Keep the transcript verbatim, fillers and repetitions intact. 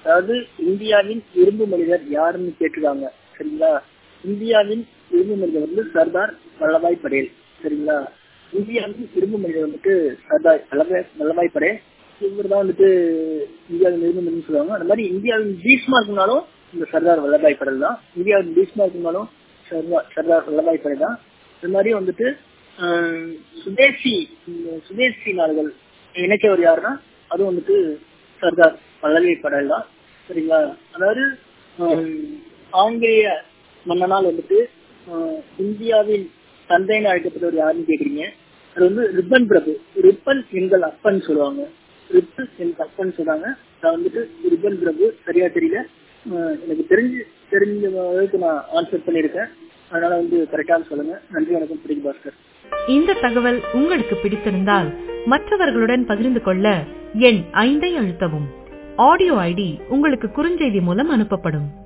அதாவது இந்தியாவின் இரும்பு மனிதர் யாருன்னு கேட்டிருக்காங்க. சரிங்களா? இந்தியாவின் இரும்பு மனிதர் வந்து சர்தார் வல்லபாய் படேல். சரிங்களா? இந்தியாவின் இரும்பு மனிதர் வந்துட்டு சர்தார் வல்லபாய் வல்லபாய் படேல். இவர் தான் வந்துட்டு இந்தியாவின் இரும்பு மனிதன் சொல்லுவாங்க. அந்த மாதிரி இந்தியாவின் பீஷ்மா இருக்குனாலும் இந்த சர்தார் வல்லபாய் படேல் தான். இந்தியாவின் பீஷ்மா இருக்குனாலும் சர்தார் சர்தார் வல்லபாய் படேல் தான். இது மாதிரி வந்துட்டு சுதேசி சுதேசி நாடுகள் இணைச்சவர் யாருன்னா அதுவும் வந்துட்டு சர்தார் வல்லபாய் படேல் தான். சரிங்களா? அதாவது ஆங்கிலேய மன்னனால் வந்துட்டு இந்தியாவின் தந்தைன்னு அழைக்கப்பட்டவர் யாருன்னு கேக்குறீங்க. அது வந்து ரிப்பன் பிரபு. ரிப்பன் எங்கள் அப்பன் சொல்லுவாங்க. ரிப்பன் எங்கள் அப்பன் சொல்றாங்க. நான் வந்துட்டு ரிப்பன் பிரபு சரியா தெரியல. எனக்கு தெரிஞ்சு தெரிஞ்ச அளவுக்கு நான் ஆன்சர் பண்ணியிருக்கேன். அதனால வந்து கரெக்டாக சொல்லுங்க. நன்றி, வணக்கம். பிடிக்கு பாஸ்கர். இந்த தகவல் உங்களுக்கு பிடித்திருந்தால் மற்றவர்களுடன் பகிர்ந்து கொள்ள எண் ஐந்தை அழுத்தவும். ஆடியோ ஐடி உங்களுக்கு குறுஞ்செய்தி மூலம் அனுப்பப்படும்.